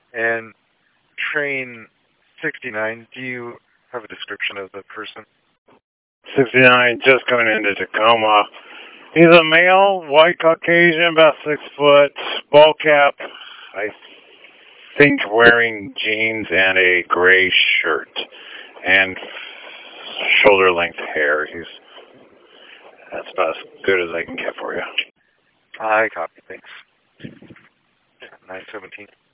And train 69, do you have a description of the person? 69, just coming into Tacoma. He's a male, white Caucasian, about 6 foot, ball cap, I think wearing jeans and a gray shirt, and shoulder length hair. That's about as good as I can get for you. I copy, thanks. 917.